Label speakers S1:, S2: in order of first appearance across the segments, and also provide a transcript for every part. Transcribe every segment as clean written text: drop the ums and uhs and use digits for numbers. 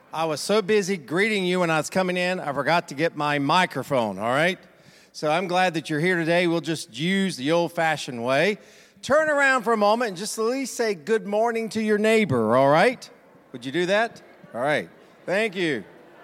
S1: I was so busy greeting you when I was coming in, I forgot to get my microphone, all right? So I'm glad that you're here today. We'll just use the old-fashioned way. Turn around for a moment and just at least say good morning to your neighbor, all right? Would you do that? All right. Thank you.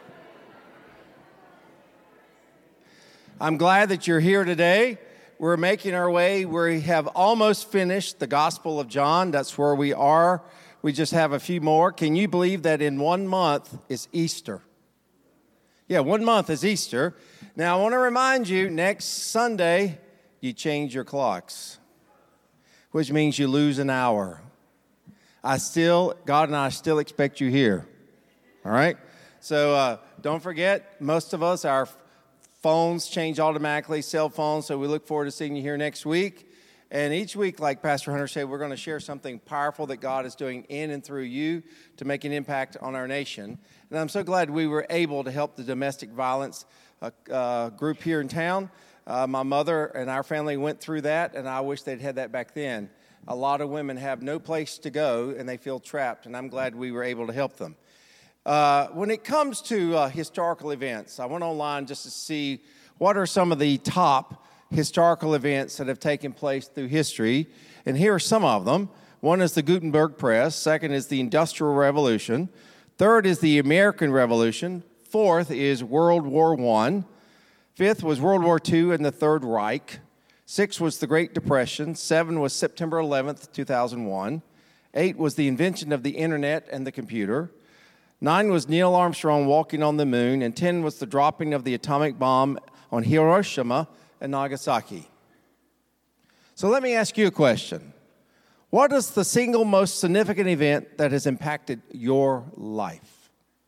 S1: I'm glad that you're here today. We're making our way. We have almost finished the Gospel of John. That's where we are. We just have a few more. Can you believe that in 1 month is Easter? Yeah, 1 month is Easter. Now, I want to remind you, next Sunday, you change your clocks, which means you lose an hour. God and I still expect you here, all right? So don't forget, most of us, our phones change automatically, cell phones, so we look forward to seeing you here next week. And each week, like Pastor Hunter said, we're going to share something powerful that God is doing in and through you to make an impact on our nation. And I'm so glad we were able to help the domestic violence group here in town. My mother and our family went through that, and I wish they'd had that back then. A lot of women have no place to go, and they feel trapped, and I'm glad we were able to help them. When it comes to historical events, I went online just to see what are some of the top historical events that have taken place through history, and here are some of them. One is the Gutenberg Press. Second is the Industrial Revolution. Third is the American Revolution. Fourth is World War I. Fifth was World War II and the Third Reich. Six was the Great Depression. 7 was September 11th, 2001. 8 was the invention of the internet and the computer. 9 was Neil Armstrong walking on the moon. And 10 was the dropping of the atomic bomb on Hiroshima and Nagasaki. So let me ask you a question. What is the single most significant event that has impacted your life?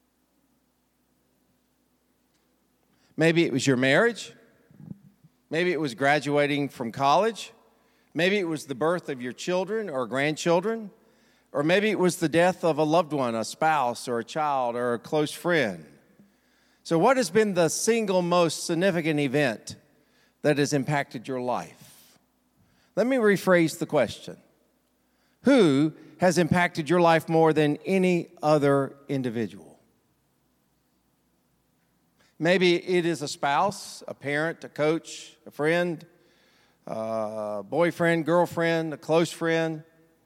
S1: Maybe it was your marriage. Maybe it was graduating from college. Maybe it was the birth of your children or grandchildren. Or maybe it was the death of a loved one, a spouse or a child or a close friend. So what has been the single most significant event that has impacted your life? Let me rephrase the question. Who has impacted your life more than any other individual? Maybe it is a spouse, a parent, a coach, a friend, a boyfriend, girlfriend, a close friend.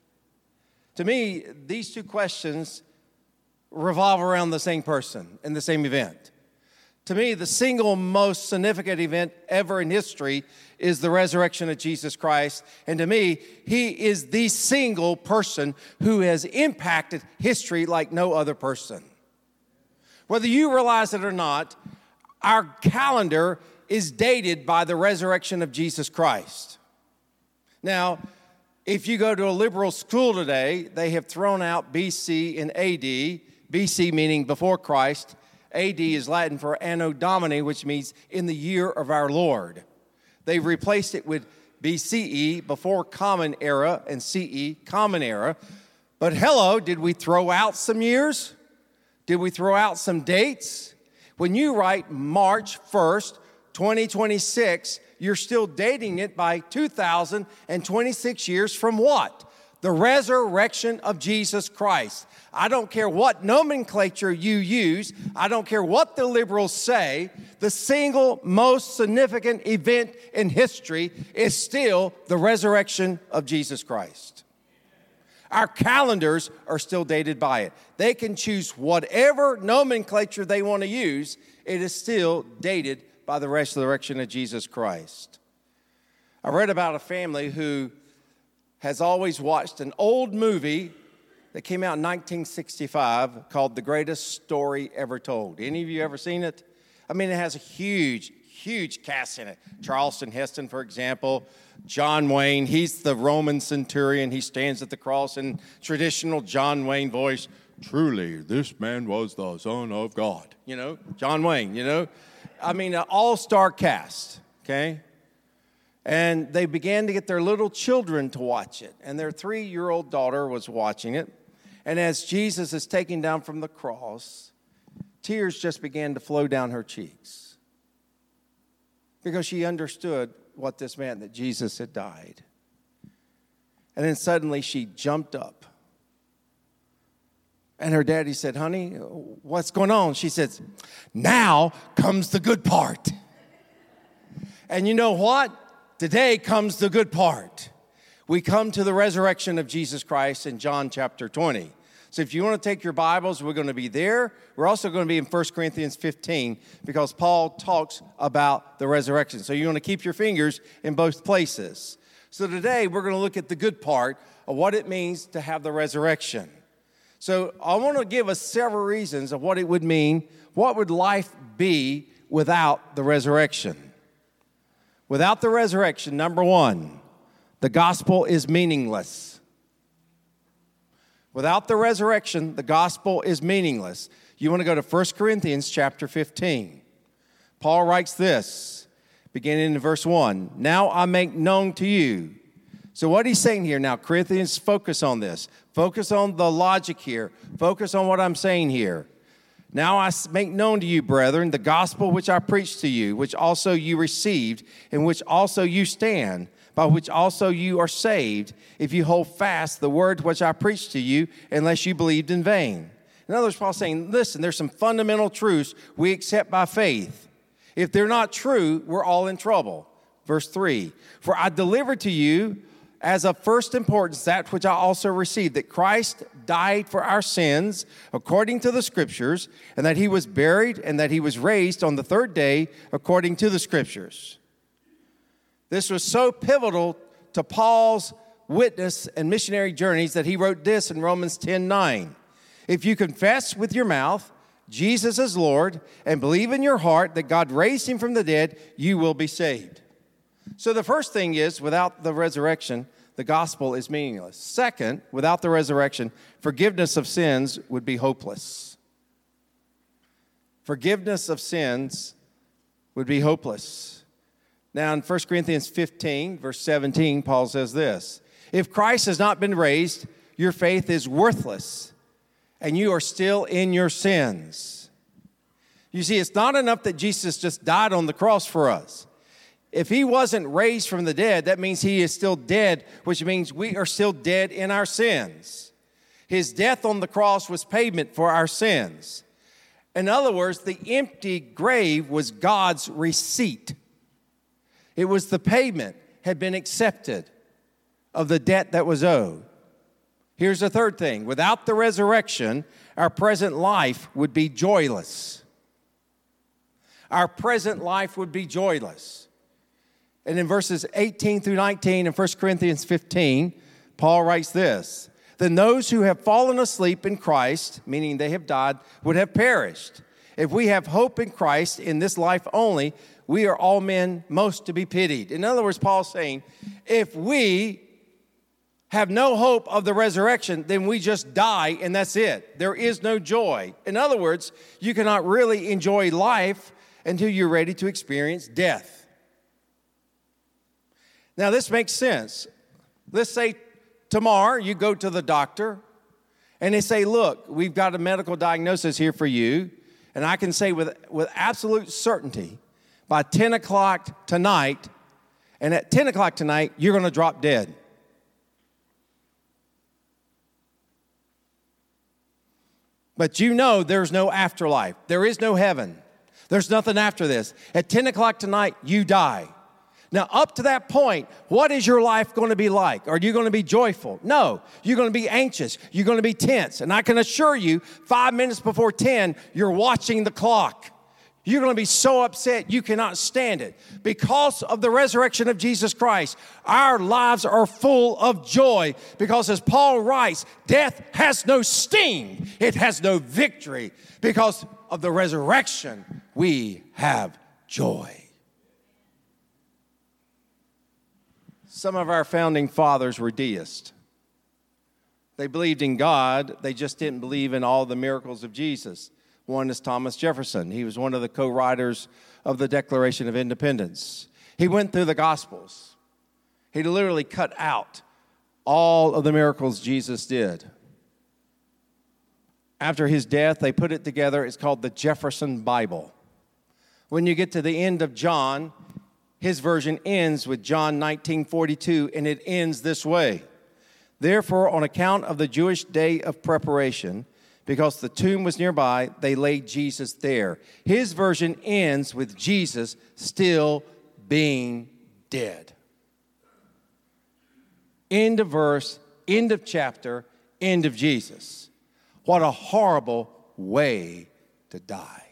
S1: To me, these two questions revolve around the same person and the same event. To me, the single most significant event ever in history is the resurrection of Jesus Christ. And to me, he is the single person who has impacted history like no other person. Whether you realize it or not, our calendar is dated by the resurrection of Jesus Christ. Now, if you go to a liberal school today, they have thrown out BC and AD, BC meaning before Christ. AD is Latin for Anno Domini, which means in the year of our Lord. They've replaced it with BCE, before Common Era, and CE, Common Era. But hello, did we throw out some years? Did we throw out some dates? When you write March 1st, 2026, you're still dating it by 2,026 years from what? The resurrection of Jesus Christ. I don't care what nomenclature you use. I don't care what the liberals say. The single most significant event in history is still the resurrection of Jesus Christ. Our calendars are still dated by it. They can choose whatever nomenclature they want to use. It is still dated by the resurrection of Jesus Christ. I read about a family who has always watched an old movie that came out in 1965 called The Greatest Story Ever Told. Any of you ever seen it? I mean, it has a huge cast in it. Charleston Heston, for example. John Wayne, he's the Roman centurion. He stands at the cross in traditional John Wayne voice. Truly, this man was the Son of God. You know, John Wayne, you know. I mean, an all-star cast, okay? And they began to get their little children to watch it. And their 3-year-old daughter was watching it. And as Jesus is taken down from the cross, tears just began to flow down her cheeks. Because she understood what this meant, that Jesus had died. And then suddenly she jumped up And her daddy said, honey, what's going on? She says, now comes the good part. And you know what? Today comes the good part. We come to the resurrection of Jesus Christ in John chapter 20. So if you want to take your Bibles, we're going to be there. We're also going to be in 1 Corinthians 15 because Paul talks about the resurrection. So you want to keep your fingers in both places. So today we're going to look at the good part of what it means to have the resurrection. So I want to give us several reasons of what it would mean. What would life be without the resurrection? Without the resurrection, number one, the gospel is meaningless. Without the resurrection, the gospel is meaningless. You want to go to 1 Corinthians chapter 15. Paul writes this, beginning in verse 1. Now I make known to you. So what he's saying here, now Corinthians, focus on this. Focus on the logic here. Focus on what I'm saying here. Now I make known to you, brethren, the gospel which I preached to you, which also you received, in which also you stand, by which also you are saved, if you hold fast the word which I preached to you, unless you believed in vain. In other words, Paul's saying, listen, there's some fundamental truths we accept by faith. If they're not true, we're all in trouble. Verse 3, for I delivered to you as of first importance that which I also received, that Christ died for our sins according to the Scriptures, and that he was buried, and that he was raised on the third day according to the Scriptures. This was so pivotal to Paul's witness and missionary journeys that he wrote this in Romans 10:9. If you confess with your mouth Jesus is Lord and believe in your heart that God raised him from the dead, you will be saved. So the first thing is, without the resurrection, the gospel is meaningless. Second, without the resurrection, forgiveness of sins would be hopeless. Forgiveness of sins would be hopeless. Now, in 1 Corinthians 15, verse 17, Paul says this, if Christ has not been raised, your faith is worthless, and you are still in your sins. You see, it's not enough that Jesus just died on the cross for us. If he wasn't raised from the dead, that means he is still dead, which means we are still dead in our sins. His death on the cross was payment for our sins. In other words, the empty grave was God's receipt. It was the payment had been accepted of the debt that was owed. Here's the third thing. Without the resurrection, our present life would be joyless. Our present life would be joyless. And in verses 18 through 19 in 1 Corinthians 15, Paul writes this, then those who have fallen asleep in Christ, meaning they have died, would have perished. If we have hope in Christ in this life only, we are all men most to be pitied. In other words, Paul's saying, if we have no hope of the resurrection, then we just die and that's it. There is no joy. In other words, you cannot really enjoy life until you're ready to experience death. Now, this makes sense. Let's say tomorrow you go to the doctor and they say, look, we've got a medical diagnosis here for you. And I can say with absolute certainty, by 10 o'clock tonight, and at 10 o'clock tonight, you're going to drop dead. But you know there's no afterlife. There is no heaven. There's nothing after this. At 10 o'clock tonight, you die. Now, up to that point, what is your life going to be like? Are you going to be joyful? No. You're going to be anxious. You're going to be tense. And I can assure you, 5 minutes before 10, you're watching the clock. You're going to be so upset you cannot stand it. Because of the resurrection of Jesus Christ, our lives are full of joy. Because as Paul writes, death has no sting. It has no victory. Because of the resurrection, we have joy. Some of our founding fathers were deists. They believed in God. They just didn't believe in all the miracles of Jesus. One is Thomas Jefferson. He was one of the co-writers of the Declaration of Independence. He went through the Gospels. He literally cut out all of the miracles Jesus did. After his death, they put it together. It's called the Jefferson Bible. When you get to the end of John, his version ends with John 19:42, and it ends this way. Therefore, on account of the Jewish day of preparation, because the tomb was nearby, they laid Jesus there. His version ends with Jesus still being dead. End of verse, end of chapter, end of Jesus. What a horrible way to die.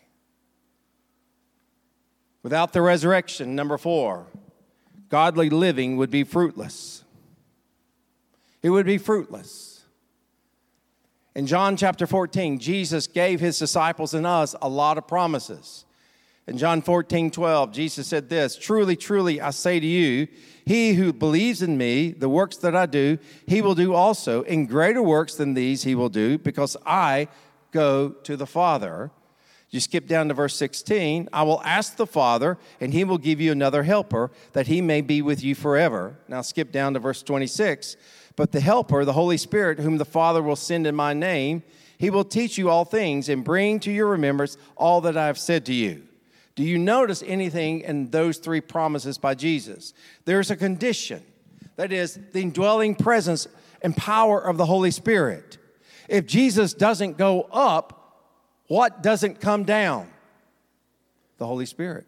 S1: Without the resurrection, number 4, godly living would be fruitless. It would be fruitless. In John chapter 14, Jesus gave his disciples and us a lot of promises. In John 14:12, Jesus said this, "Truly, truly, I say to you, he who believes in me, the works that I do, he will do also. And greater works than these he will do, because I go to the Father." You skip down to verse 16. "I will ask the Father, and he will give you another helper, that he may be with you forever." Now skip down to verse 26. "But the helper, the Holy Spirit, whom the Father will send in my name, he will teach you all things and bring to your remembrance all that I have said to you." Do you notice anything in those 3 promises by Jesus? There's a condition. That is, the indwelling presence and power of the Holy Spirit. If Jesus doesn't go up, what doesn't come down? The Holy Spirit.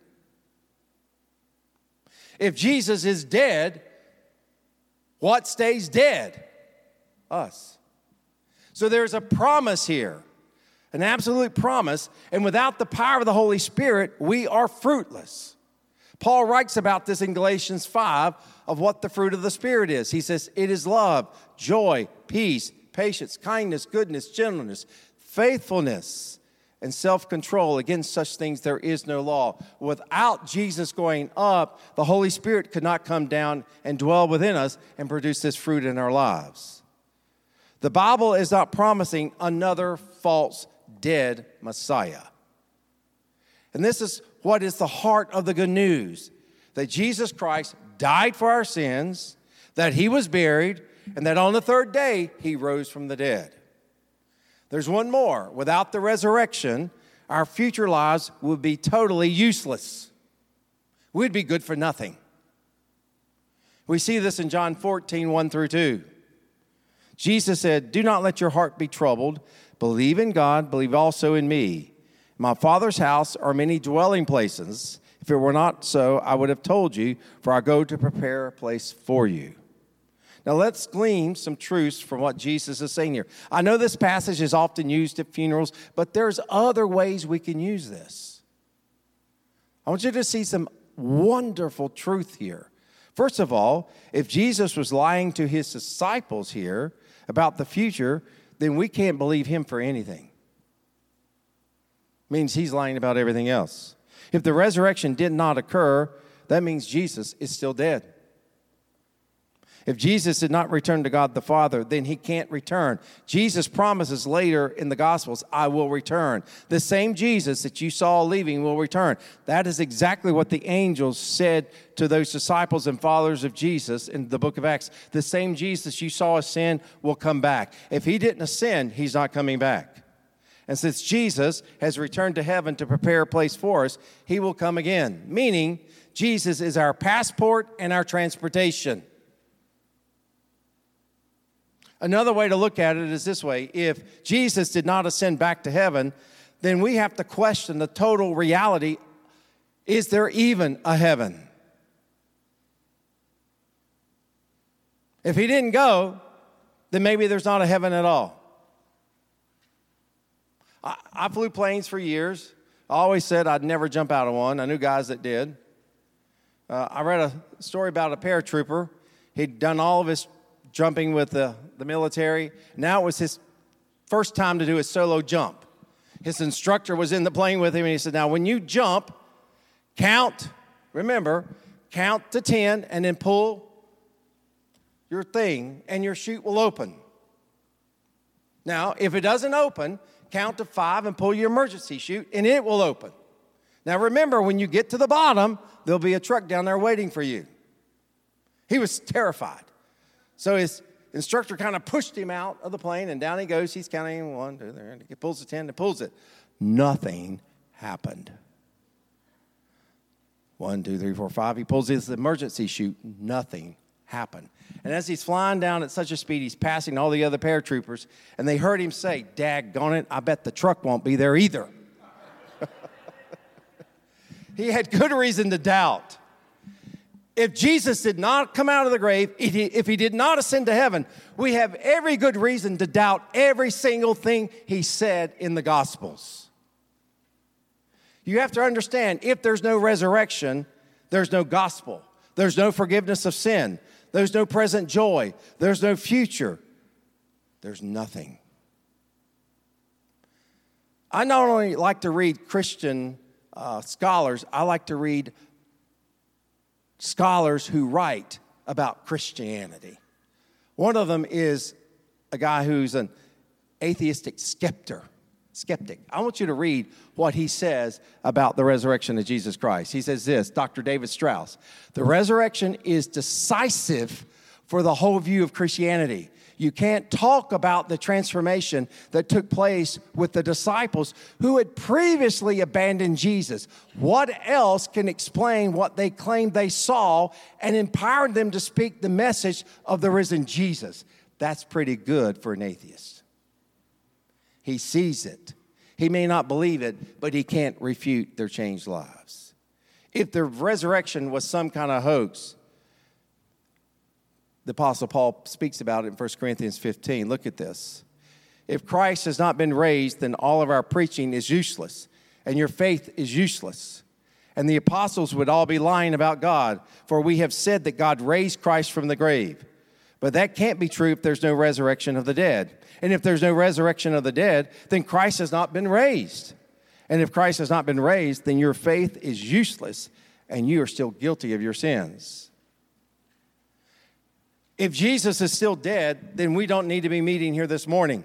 S1: If Jesus is dead, what stays dead? Us. So there's a promise here. An absolute promise, and without the power of the Holy Spirit, we are fruitless. Paul writes about this in Galatians 5 of what the fruit of the Spirit is. He says, it is love, joy, peace, patience, kindness, goodness, gentleness, faithfulness, and self-control. Against such things there is no law. Without Jesus going up, the Holy Spirit could not come down and dwell within us and produce this fruit in our lives. The Bible is not promising another false dead Messiah. And this is what is the heart of the good news, that Jesus Christ died for our sins, that he was buried, and that on the 3rd day he rose from the dead. There's one more. Without the resurrection, our future lives would be totally useless. We'd be good for nothing. We see this in John 14, 1 through 2. Jesus said, "Do not let your heart be troubled. Believe in God, believe also in me. In my Father's house are many dwelling places. If it were not so, I would have told you, for I go to prepare a place for you." Now let's glean some truths from what Jesus is saying here. I know this passage is often used at funerals, but there's other ways we can use this. I want you to see some wonderful truth here. First of all, if Jesus was lying to his disciples here about the future, then we can't believe him for anything. Means he's lying about everything else. If the resurrection did not occur, that means Jesus is still dead. If Jesus did not return to God the Father, then he can't return. Jesus promises later in the Gospels, "I will return." The same Jesus that you saw leaving will return. That is exactly what the angels said to those disciples and followers of Jesus in the book of Acts. The same Jesus you saw ascend will come back. If he didn't ascend, he's not coming back. And since Jesus has returned to heaven to prepare a place for us, he will come again. Meaning, Jesus is our passport and our transportation. Another way to look at it is this way. If Jesus did not ascend back to heaven, then we have to question the total reality. Is there even a heaven? If he didn't go, then maybe there's not a heaven at all. I flew planes for years. I always said I'd never jump out of one. I knew guys that did. I read a story about a paratrooper. He'd done all of his jumping with the military. Now it was his first time to do a solo jump. His instructor was in the plane with him, and he said, "Now, when you jump, count to 10, and then pull your thing, and your chute will open. Now, if it doesn't open, count to 5 and pull your emergency chute, and it will open. Now, remember, when you get to the bottom, there'll be a truck down there waiting for you." He was terrified. So his instructor kind of pushed him out of the plane, and down he goes. He's counting 1, 2, 3. He pulls the 10 and pulls it. Nothing happened. 1, 2, 3, 4, 5. He pulls his emergency chute. Nothing happen. And as he's flying down at such a speed, he's passing all the other paratroopers, and they heard him say, "Daggone it, I bet the truck won't be there either." He had good reason to doubt. If Jesus did not come out of the grave, if he did not ascend to heaven, we have every good reason to doubt every single thing he said in the Gospels. You have to understand, if there's no resurrection, there's no gospel. There's no forgiveness of sin. There's no present joy. There's no future. There's nothing. I not only like to read Christian scholars, I like to read scholars who write about Christianity. One of them is a guy who's an atheistic skeptic. I want you to read what he says about the resurrection of Jesus Christ. He says this, Dr. David Strauss, "The resurrection is decisive for the whole view of Christianity. You can't talk about the transformation that took place with the disciples who had previously abandoned Jesus. What else can explain what they claimed they saw and empowered them to speak the message of the risen Jesus?" That's pretty good for an atheist. He sees it. He may not believe it, but he can't refute their changed lives. If the resurrection was some kind of hoax, the Apostle Paul speaks about it in 1 Corinthians 15. Look at this. "If Christ has not been raised, then all of our preaching is useless, and your faith is useless. And the apostles would all be lying about God, for we have said that God raised Christ from the grave. But that can't be true if there's no resurrection of the dead. And if there's no resurrection of the dead, then Christ has not been raised. And if Christ has not been raised, then your faith is useless, and you are still guilty of your sins." If Jesus is still dead, then we don't need to be meeting here this morning.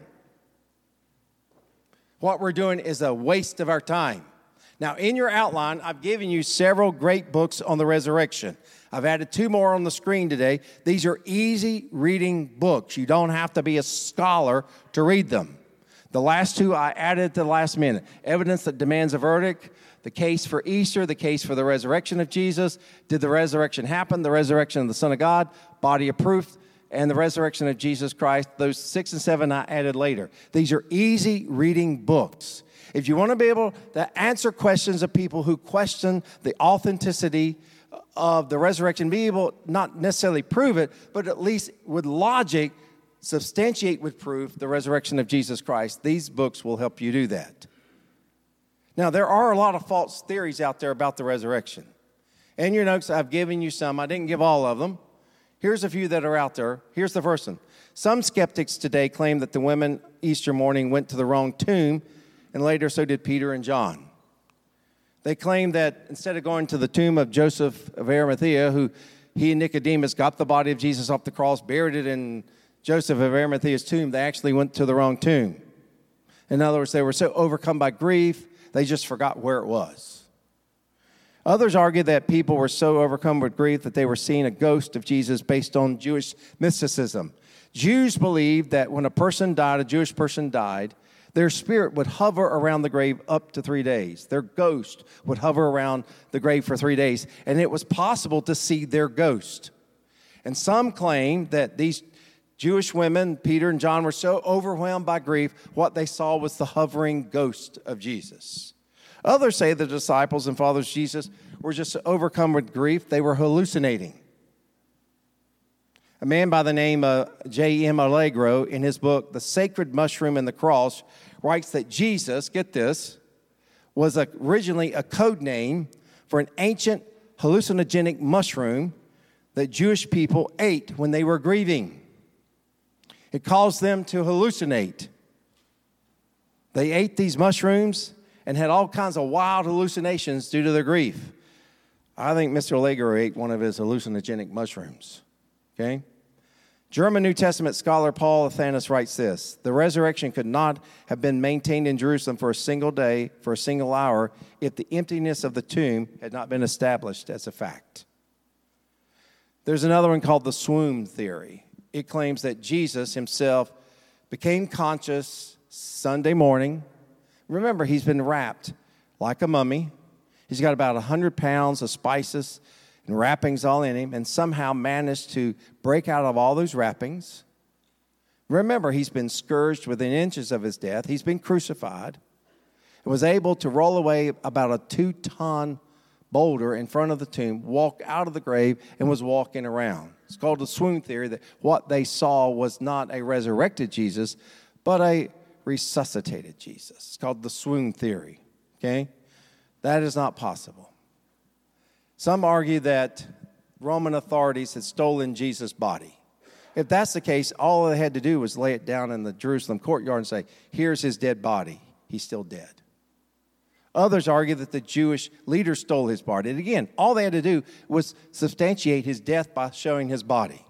S1: What we're doing is a waste of our time. Now, in your outline, I've given you several great books on the resurrection. I've added 2 more on the screen today. These are easy reading books. You don't have to be a scholar to read them. The last 2 I added at the last minute. Evidence That Demands a Verdict, The Case for Easter, The Case for the Resurrection of Jesus, Did the Resurrection Happen? The Resurrection of the Son of God, Body of Proof, and the Resurrection of Jesus Christ. Those 6 and 7 I added later. These are easy reading books. If you want to be able to answer questions of people who question the authenticity of the resurrection, be able not necessarily prove it, but at least with logic, substantiate with proof the resurrection of Jesus Christ, these books will help you do that. Now, there are a lot of false theories out there about the resurrection. In your notes, I've given you some. I didn't give all of them. Here's a few that are out there. Here's the first one. Some skeptics today claim that the women Easter morning went to the wrong tomb, and later so did Peter and John. They claim that instead of going to the tomb of Joseph of Arimathea, who he and Nicodemus got the body of Jesus off the cross, buried it in Joseph of Arimathea's tomb, they actually went to the wrong tomb. In other words, they were so overcome by grief, they just forgot where it was. Others argue that people were so overcome with grief that they were seeing a ghost of Jesus based on Jewish mysticism. Jews believed that when a Jewish person died, their spirit would hover around the grave up to 3 days. Their ghost would hover around the grave for 3 days, and it was possible to see their ghost. And some claim that these Jewish women, Peter and John, were so overwhelmed by grief, what they saw was the hovering ghost of Jesus. Others say the disciples and followers of Jesus were just overcome with grief. They were hallucinating. A man by the name of J.M. Allegro, in his book, The Sacred Mushroom and the Cross, writes that Jesus, get this, was originally a code name for an ancient hallucinogenic mushroom that Jewish people ate when they were grieving. It caused them to hallucinate. They ate these mushrooms and had all kinds of wild hallucinations due to their grief. I think Mr. Allegro ate one of his hallucinogenic mushrooms. Okay? German New Testament scholar Paul Athanas writes this: the resurrection could not have been maintained in Jerusalem for a single day, for a single hour, if the emptiness of the tomb had not been established as a fact. There's another one called the swoon theory. It claims that Jesus himself became conscious Sunday morning. Remember, he's been wrapped like a mummy. He's got about 100 pounds of spices and wrappings all in him, and somehow managed to break out of all those wrappings. Remember, he's been scourged within inches of his death. He's been crucified and was able to roll away about a 2-ton boulder in front of the tomb, walk out of the grave, and was walking around. It's called the swoon theory, that what they saw was not a resurrected Jesus, but a resuscitated Jesus. It's called the swoon theory, okay? That is not possible. Some argue that Roman authorities had stolen Jesus' body. If that's the case, all they had to do was lay it down in the Jerusalem courtyard and say, here's his dead body. He's still dead. Others argue that the Jewish leaders stole his body. And again, all they had to do was substantiate his death by showing his body.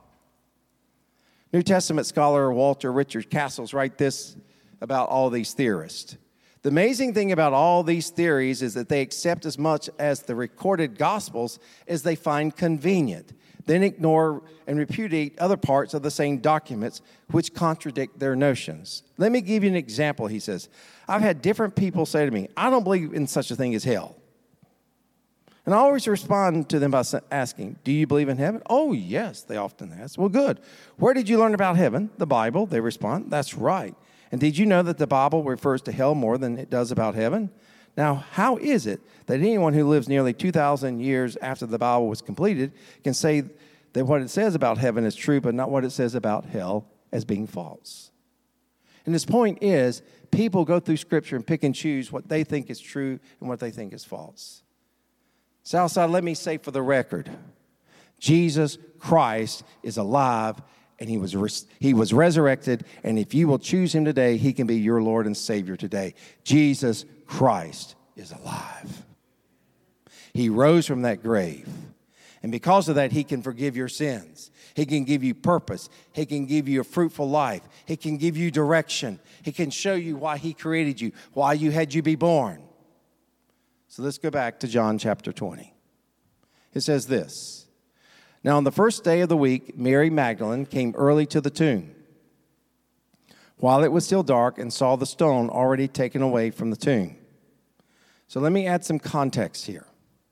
S1: New Testament scholar Walter Richard Castles writes this about all these theorists. The amazing thing about all these theories is that they accept as much as the recorded Gospels as they find convenient, then ignore and repudiate other parts of the same documents which contradict their notions. Let me give you an example, he says. I've had different people say to me, I don't believe in such a thing as hell. And I always respond to them by asking, do you believe in heaven? Oh, yes, they often ask. Well, good. Where did you learn about heaven? The Bible, they respond. That's right. And did you know that the Bible refers to hell more than it does about heaven? Now, how is it that anyone who lives nearly 2,000 years after the Bible was completed can say that what it says about heaven is true, but not what it says about hell as being false? And his point is, people go through Scripture and pick and choose what they think is true and what they think is false. Southside, let me say for the record, Jesus Christ is alive, and he was resurrected, and if you will choose him today, he can be your Lord and Savior today. Jesus Christ is alive. He rose from that grave, and because of that, he can forgive your sins. He can give you purpose. He can give you a fruitful life. He can give you direction. He can show you why he created you, why you had you be born. So let's go back to John chapter 20. It says this. Now, on the first day of the week, Mary Magdalene came early to the tomb while it was still dark and saw the stone already taken away from the tomb. So let me add some context here.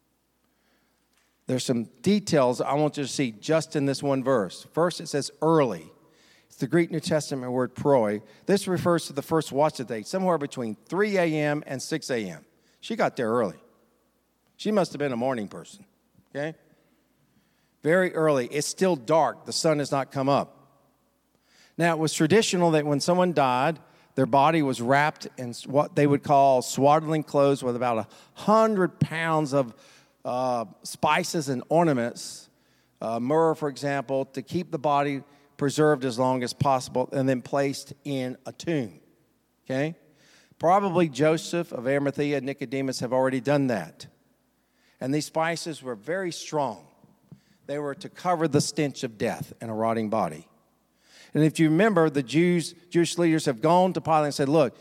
S1: There's some details I want you to see just in this one verse. First, it says early. It's the Greek New Testament word proi. This refers to the first watch of the day, somewhere between 3 a.m. and 6 a.m. She got there early. She must have been a morning person, okay? Very early. It's still dark. The sun has not come up. Now, it was traditional that when someone died, their body was wrapped in what they would call swaddling clothes with about 100 pounds of spices and ornaments, myrrh, for example, to keep the body preserved as long as possible, and then placed in a tomb, okay? Probably Joseph of Arimathea and Nicodemus have already done that. And these spices were very strong. They were to cover the stench of death in a rotting body. And if you remember, the Jewish leaders have gone to Pilate and said, look,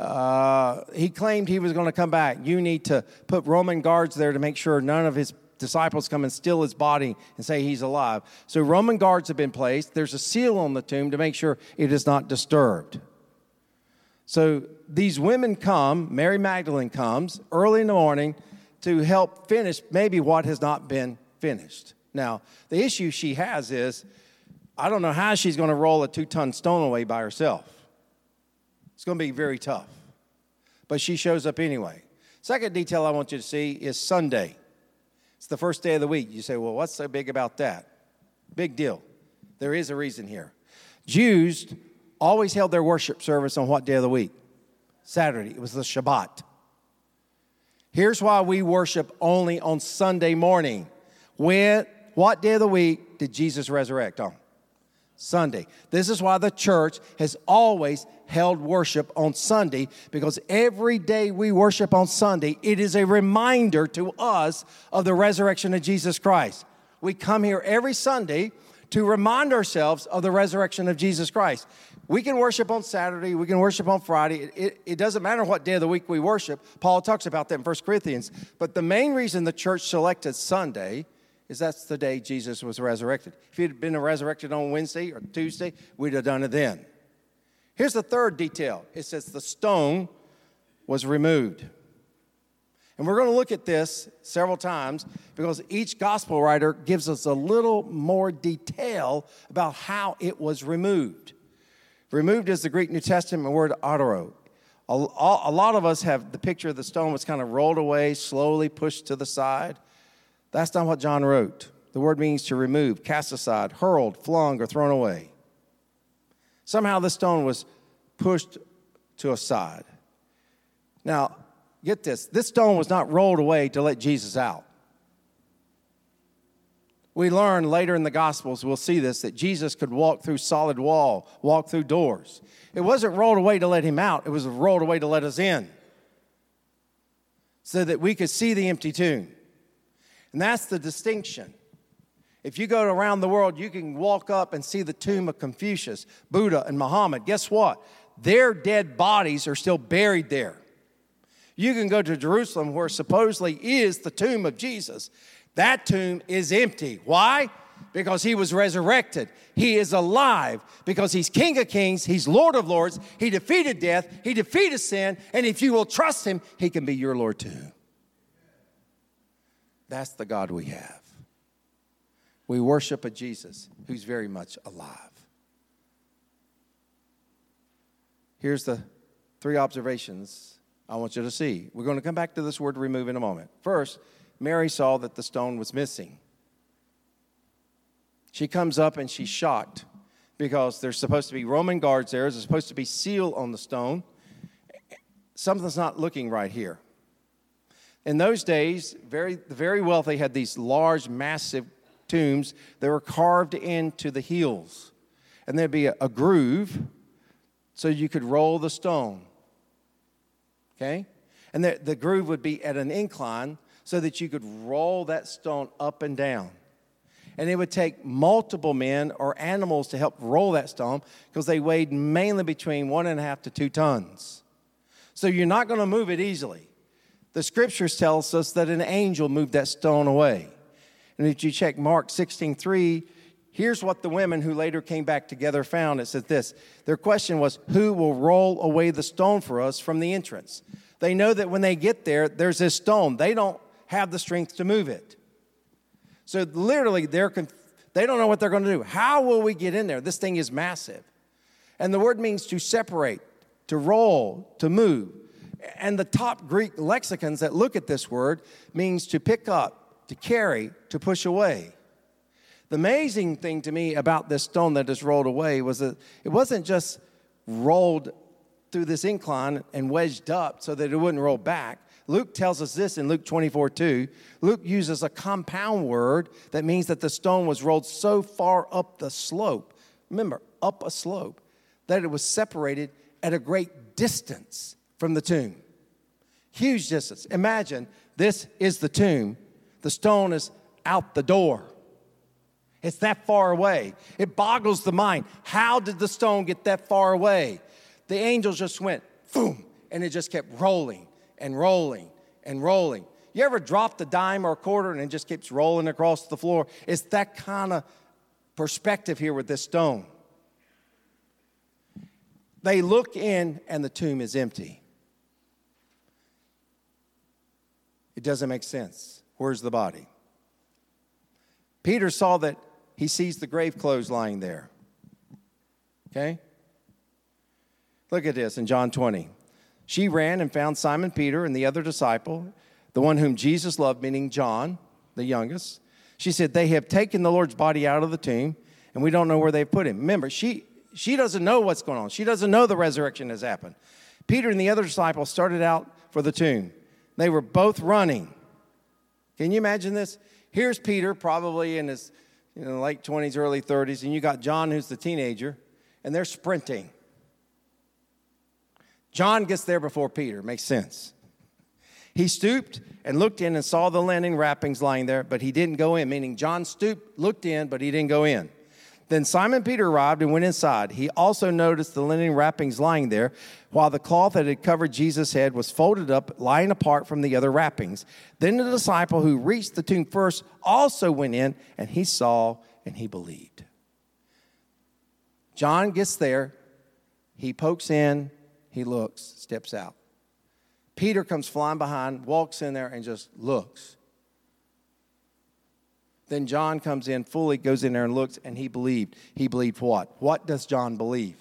S1: he claimed he was going to come back. You need to put Roman guards there to make sure none of his disciples come and steal his body and say he's alive. So Roman guards have been placed. There's a seal on the tomb to make sure it is not disturbed. So these women come, Mary Magdalene comes early in the morning to help finish maybe what has not been finished. Now, the issue she has is, I don't know how she's going to roll a 2-ton stone away by herself. It's going to be very tough. But she shows up anyway. Second detail I want you to see is Sunday. It's the first day of the week. You say, well, what's so big about that? Big deal. There is a reason here. Jews always held their worship service on what day of the week? Saturday. It was the Shabbat. Here's why we worship only on Sunday morning. What day of the week did Jesus resurrect on? Sunday. This is why the church has always held worship on Sunday, because every day we worship on Sunday, it is a reminder to us of the resurrection of Jesus Christ. We come here every Sunday to remind ourselves of the resurrection of Jesus Christ. We can worship on Saturday. We can worship on Friday. It doesn't matter what day of the week we worship. Paul talks about that in 1 Corinthians. But the main reason the church selected Sunday is that's the day Jesus was resurrected. If he had been resurrected on Wednesday or Tuesday, we'd have done it then. Here's the third detail. It says the stone was removed. And we're going to look at this several times because each gospel writer gives us a little more detail about how it was removed. Removed is the Greek New Testament word autero. A lot of us have the picture of the stone was kind of rolled away, slowly pushed to the side. That's not what John wrote. The word means to remove, cast aside, hurled, flung, or thrown away. Somehow the stone was pushed to a side. Now, get this. This stone was not rolled away to let Jesus out. We learn later in the Gospels, we'll see this, that Jesus could walk through solid wall, walk through doors. It wasn't rolled away to let him out. It was rolled away to let us in so that we could see the empty tomb. And that's the distinction. If you go around the world, you can walk up and see the tomb of Confucius, Buddha, and Muhammad. Guess what? Their dead bodies are still buried there. You can go to Jerusalem where supposedly is the tomb of Jesus. That tomb is empty. Why? Because he was resurrected. He is alive because he's King of Kings. He's Lord of Lords. He defeated death. He defeated sin. And if you will trust him, he can be your Lord too. That's the God we have. We worship a Jesus who's very much alive. Here's the 3 observations I want you to see. We're going to come back to this word remove in a moment. First, Mary saw that the stone was missing. She comes up and she's shocked because there's supposed to be Roman guards there. There's supposed to be seal on the stone. Something's not looking right here. In those days, the very wealthy had these large, massive tombs that were carved into the heels. And there'd be a groove so you could roll the stone. Okay? And the groove would be at an incline so that you could roll that stone up and down. And it would take multiple men or animals to help roll that stone because they weighed mainly between 1.5 to 2 tons. So you're not going to move it easily. The scriptures tells us that an angel moved that stone away. And if you check Mark 16:3, here's what the women who later came back together found. It says this. Their question was, who will roll away the stone for us from the entrance? They know that when they get there, there's this stone. They don't have the strength to move it. So literally, they don't know what they're going to do. How will we get in there? This thing is massive. And the word means to separate, to roll, to move. And the top Greek lexicons that look at this word means to pick up, to carry, to push away. The amazing thing to me about this stone that is rolled away was that it wasn't just rolled through this incline and wedged up so that it wouldn't roll back. Luke tells us this in Luke 24:2. Luke uses a compound word that means that the stone was rolled so far up the slope, remember, up a slope, that it was separated at a great distance from the tomb. Huge distance. Imagine this is the tomb. The stone is out the door. It's that far away. It boggles the mind. How did the stone get that far away? The angels just went, boom, and it just kept rolling and rolling and rolling. You ever dropped a dime or a quarter and it just keeps rolling across the floor? It's that kind of perspective here with this stone. They look in and the tomb is empty. It doesn't make sense. Where's the body? Peter saw that. He sees the grave clothes lying there. Okay? Look at this in John 20. She ran and found Simon Peter and the other disciple, the one whom Jesus loved, meaning John, the youngest. She said, they have taken the Lord's body out of the tomb, and we don't know where they've put him. Remember, she doesn't know what's going on. She doesn't know the resurrection has happened. Peter and the other disciple started out for the tomb. They were both running. Can you imagine this? Here's Peter, probably in his late 20s, early 30s, and you got John, who's the teenager, and they're sprinting. John gets there before Peter. Makes sense. He stooped and looked in and saw the linen wrappings lying there, but he didn't go in, meaning John stooped, looked in, but he didn't go in. Then Simon Peter arrived and went inside. He also noticed the linen wrappings lying there, while the cloth that had covered Jesus' head was folded up, lying apart from the other wrappings. Then the disciple who reached the tomb first also went in, and he saw and he believed. John gets there. He pokes in. He looks, steps out. Peter comes flying behind, walks in there, and just looks. Then John comes in, fully goes in there and looks, and he believed. He believed what? What does John believe?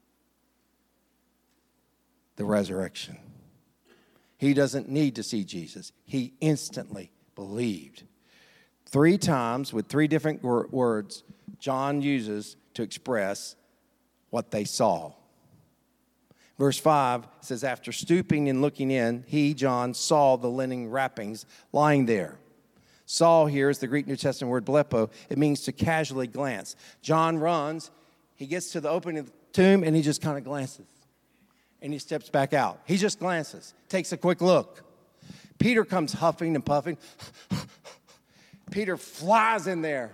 S1: The resurrection. He doesn't need to see Jesus. He instantly believed. 3 times with 3 different words John uses to express what they saw. Verse 5 says, after stooping and looking in, he, John, saw the linen wrappings lying there. Saw here is the Greek New Testament word blepo. It means to casually glance. John runs. He gets to the opening of the tomb, and he just kind of glances. And he steps back out. He just glances, takes a quick look. Peter comes huffing and puffing. Peter flies in there.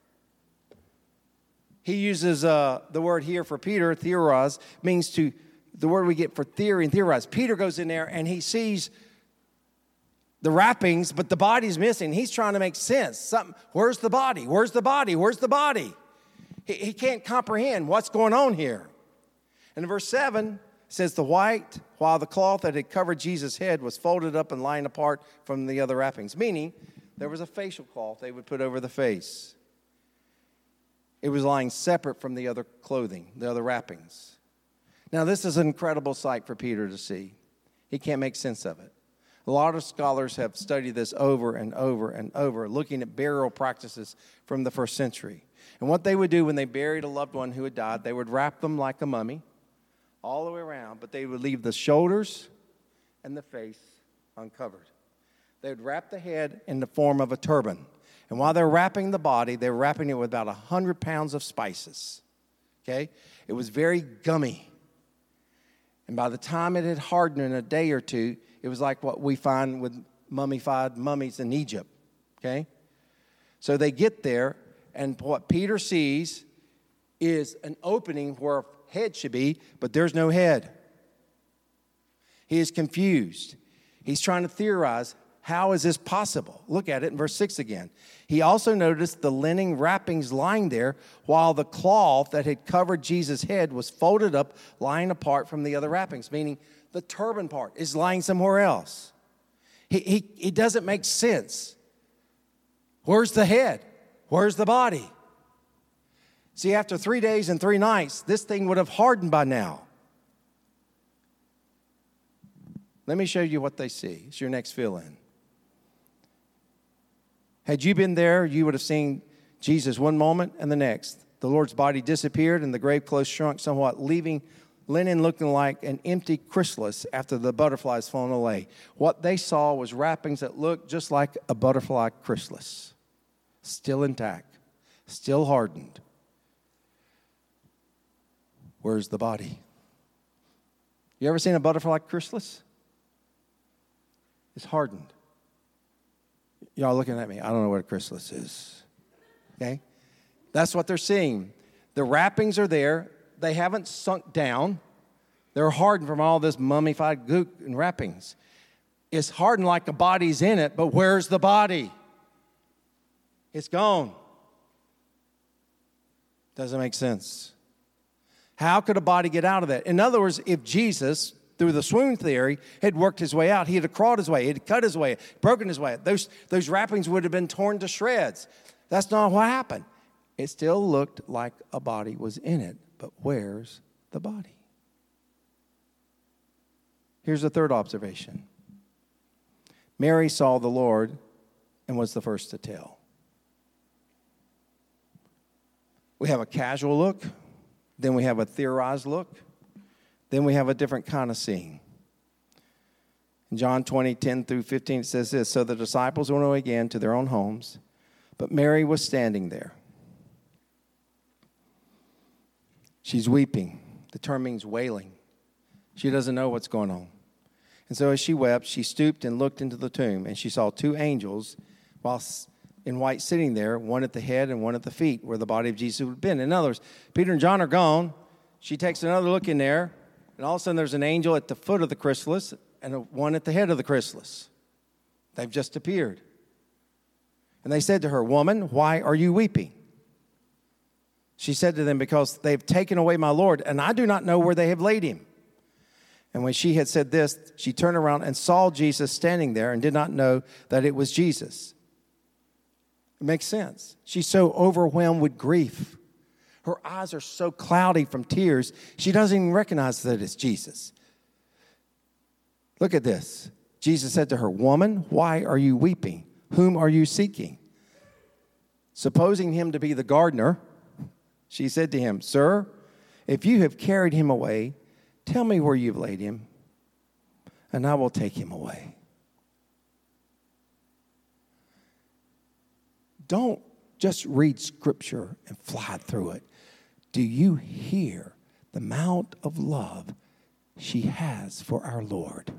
S1: He uses the word here for Peter, theoros, means to, the word we get for theory and theorize. Peter goes in there and he sees the wrappings, but the body's missing. He's trying to make sense. Where's the body? Where's the body? Where's the body? He can't comprehend what's going on here. And in verse 7, it says, while the cloth that had covered Jesus' head was folded up and lying apart from the other wrappings. Meaning, there was a facial cloth they would put over the face. It was lying separate from the other clothing, the other wrappings. Now, this is an incredible sight for Peter to see. He can't make sense of it. A lot of scholars have studied this over and over and over, looking at burial practices from the first century. And what they would do when they buried a loved one who had died, they would wrap them like a mummy all the way around, but they would leave the shoulders and the face uncovered. They would wrap the head in the form of a turban. And while they're wrapping the body, they're wrapping it with about 100 pounds of spices. Okay? It was very gummy. And by the time it had hardened in a day or two, it was like what we find with mummified mummies in Egypt. Okay? So they get there, and what Peter sees is an opening where a head should be, but there's no head. He is confused. He's trying to theorize, how is this possible? Look at it in verse 6 again. He also noticed the linen wrappings lying there, while the cloth that had covered Jesus' head was folded up, lying apart from the other wrappings, meaning the turban part is lying somewhere else. It doesn't make sense. Where's the head? Where's the body? See, after 3 days and 3 nights, this thing would have hardened by now. Let me show you what they see. It's your next fill-in. Had you been there, you would have seen Jesus one moment and the next. The Lord's body disappeared and the grave clothes shrunk somewhat, leaving linen looking like an empty chrysalis after the butterflies flown away. What they saw was wrappings that looked just like a butterfly chrysalis, still intact, still hardened. Where's the body? You ever seen a butterfly chrysalis? It's hardened. Y'all looking at me. I don't know what a chrysalis is. Okay? That's what they're seeing. The wrappings are there. They haven't sunk down. They're hardened from all this mummified gook and wrappings. It's hardened like a body's in it, but where's the body? It's gone. Doesn't make sense. How could a body get out of that? In other words, if Jesus, through the swoon theory, had worked his way out, he had crawled his way, he had cut his way, broken his way, those wrappings would have been torn to shreds. That's not what happened. It still looked like a body was in it, but where's the body? Here's the third observation. Mary saw the Lord and was the first to tell. We have a casual look, then we have a theorized look, then we have a different kind of seeing. In John 20:10 through 15, it says this, so the disciples went away again to their own homes, but Mary was standing there. She's weeping. The term means wailing. She doesn't know what's going on. And so as she wept, she stooped and looked into the tomb, and she saw 2 angels while in white sitting there, one at the head and one at the feet, where the body of Jesus would have been. In other words, Peter and John are gone. She takes another look in there, and all of a sudden there's an angel at the foot of the chrysalis and one at the head of the chrysalis. They've just appeared. And they said to her, woman, why are you weeping? She said to them, because they've taken away my Lord, and I do not know where they have laid him. And when she had said this, she turned around and saw Jesus standing there and did not know that it was Jesus. It makes sense. She's so overwhelmed with grief. Her eyes are so cloudy from tears, she doesn't even recognize that it's Jesus. Look at this. Jesus said to her, "Woman, why are you weeping? Whom are you seeking?" Supposing him to be the gardener, she said to him, "Sir, if you have carried him away, tell me where you've laid him, and I will take him away." Don't just read Scripture and fly through it. Do you hear the amount of love she has for our Lord?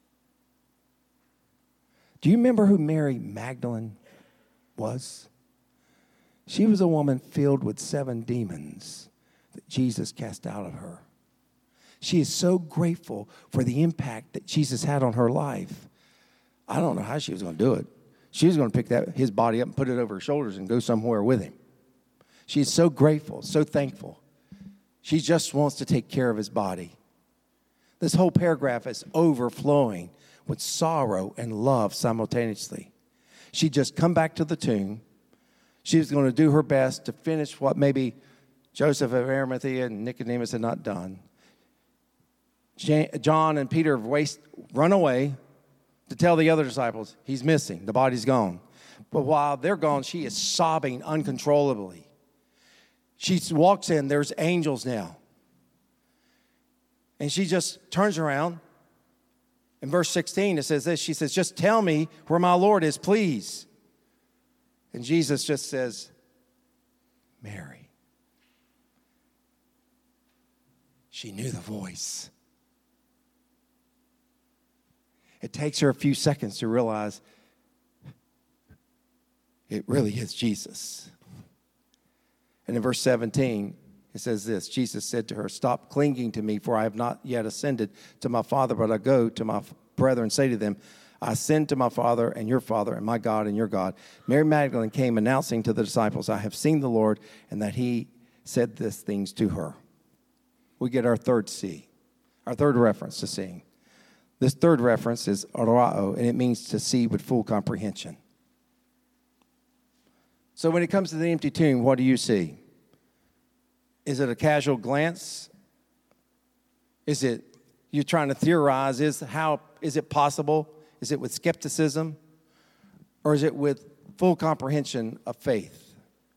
S1: Do you remember who Mary Magdalene was? She was a woman filled with 7 demons that Jesus cast out of her. She is so grateful for the impact that Jesus had on her life. I don't know how she was going to do it. She was going to pick his body up and put it over her shoulders and go somewhere with him. She's so grateful, so thankful. She just wants to take care of his body. This whole paragraph is overflowing with sorrow and love simultaneously. She'd just come back to the tomb. She was going to do her best to finish what maybe Joseph of Arimathea and Nicodemus had not done. John and Peter have run away to tell the other disciples, he's missing, the body's gone. But while they're gone, she is sobbing uncontrollably. She walks in, there's angels now. And she just turns around. In verse 16, it says this. She says, "Just tell me where my Lord is, please." And Jesus just says, "Mary." She knew the voice. It takes her a few seconds to realize it really is Jesus. And in verse 17, it says this. Jesus said to her, "Stop clinging to me, for I have not yet ascended to my Father, but I go to my brethren, say to them, I ascend to my Father and your Father, and my God and your God." Mary Magdalene came announcing to the disciples, "I have seen the Lord," and that he said these things to her. We get our third C, our third reference to seeing. This third reference is orao, and it means to see with full comprehension. So when it comes to the empty tomb, what do you see? Is it a casual glance? Is it you're trying to theorize? Is it possible? Is it with skepticism? Or is it with full comprehension of faith?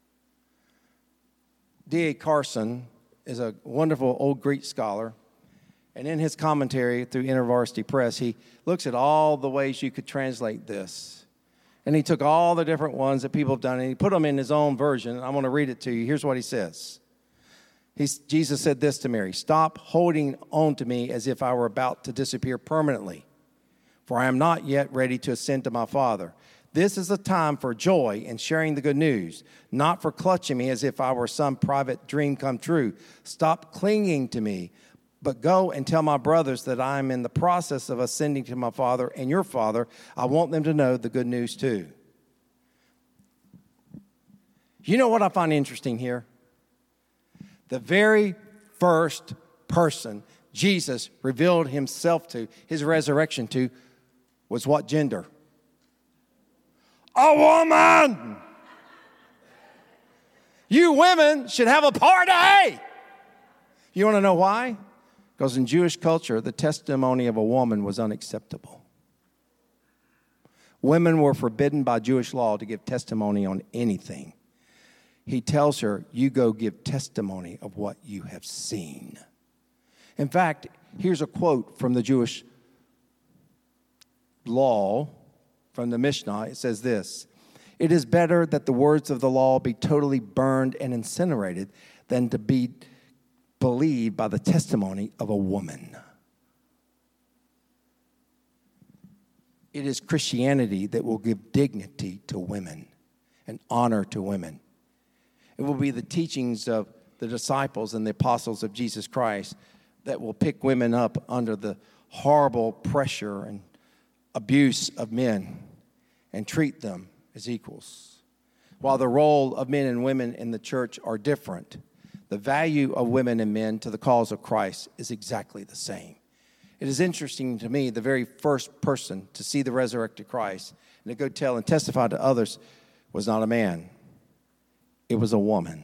S1: D.A. Carson is a wonderful old Greek scholar. And in his commentary through InterVarsity Press, he looks at all the ways you could translate this. And he took all the different ones that people have done, and he put them in his own version. I want to read it to you. Here's what he says. Jesus said this to Mary, "Stop holding on to me as if I were about to disappear permanently, for I am not yet ready to ascend to my Father. This is a time for joy and sharing the good news, not for clutching me as if I were some private dream come true. Stop clinging to me, but go and tell my brothers that I am in the process of ascending to my Father and your Father. I want them to know the good news too." You know what I find interesting here? The very first person Jesus revealed himself to, his resurrection to, was what gender? A woman! You women should have a party! You want to know why? Because in Jewish culture, the testimony of a woman was unacceptable. Women were forbidden by Jewish law to give testimony on anything. He tells her, you go give testimony of what you have seen. In fact, here's a quote from the Jewish law, from the Mishnah. It says this, "It is better that the words of the law be totally burned and incinerated than to be believed by the testimony of a woman." It is Christianity that will give dignity to women and honor to women. It will be the teachings of the disciples and the apostles of Jesus Christ that will pick women up under the horrible pressure and abuse of men and treat them as equals. While the role of men and women in the church are different, the value of women and men to the cause of Christ is exactly the same. It is interesting to me, the very first person to see the resurrected Christ and to go tell and testify to others was not a man. It was a woman.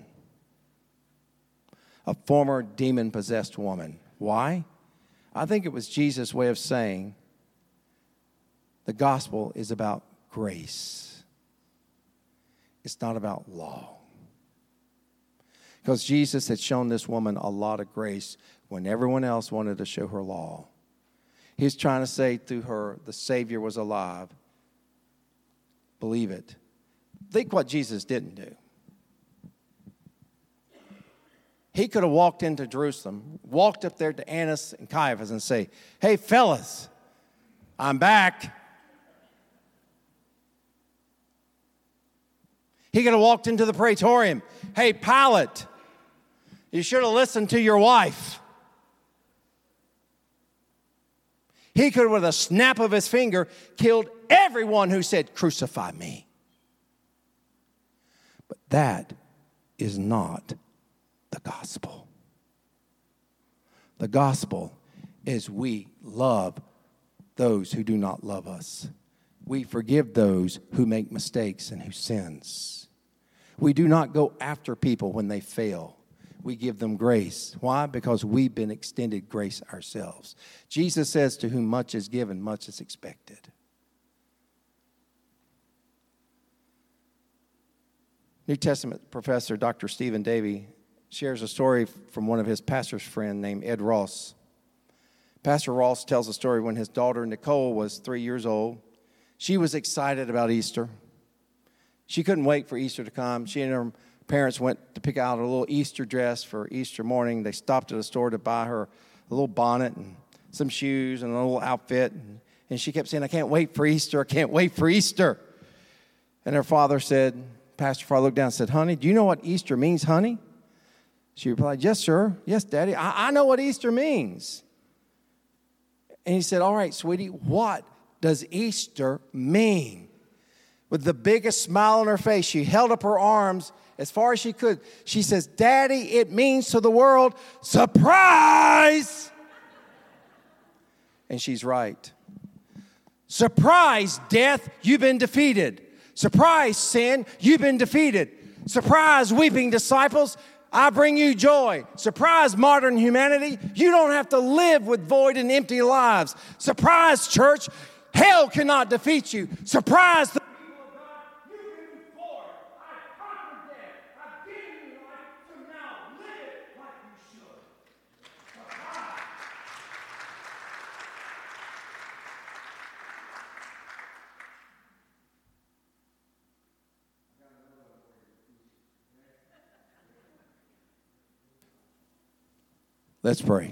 S1: A former demon-possessed woman. Why? I think it was Jesus' way of saying the gospel is about grace. It's not about law. Because Jesus had shown this woman a lot of grace when everyone else wanted to show her law. He's trying to say through her, the Savior was alive. Believe it. Think what Jesus didn't do. He could have walked into Jerusalem, walked up there to Annas and Caiaphas and say, hey, fellas, I'm back. He could have walked into the praetorium. Hey, Pilate, you should have listened to your wife. He could have, with a snap of his finger, killed everyone who said, crucify me. But that is not the gospel. The gospel is we love those who do not love us. We forgive those who make mistakes and who sins. We do not go after people when they fail. We give them grace. Why? Because we've been extended grace ourselves. Jesus says, to whom much is given, much is expected. New Testament professor Dr. Stephen Davey shares a story from one of his pastor's friend named Ed Ross. Pastor Ross tells a story when his daughter Nicole was 3 years old. She was excited about Easter. She couldn't wait for Easter to come. She and her parents went to pick out a little Easter dress for Easter morning. They stopped at a store to buy her a little bonnet and some shoes and a little outfit. And she kept saying, I can't wait for Easter. I can't wait for Easter. And her father said, Pastor Farr looked down and said, honey, do you know what Easter means, honey? She replied, yes, sir. Yes, Daddy. I know what Easter means. And he said, all right, sweetie, what does Easter mean? With the biggest smile on her face, she held up her arms as far as she could. She says, Daddy, it means to the world, surprise! And she's right. Surprise, death, you've been defeated. Surprise, sin, you've been defeated. Surprise, weeping disciples, I bring you joy. Surprise, modern humanity, you don't have to live with void and empty lives. Surprise, church, hell cannot defeat you. Surprise, the Let's pray.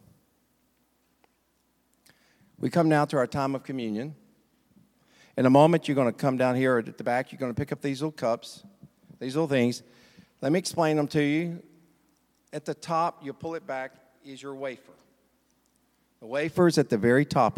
S1: We come now to our time of communion. In a moment, you're going to come down here at the back. You're going to pick up these little cups, these little things. Let me explain them to you. At the top, you pull it back, is your wafer. The wafer is at the very top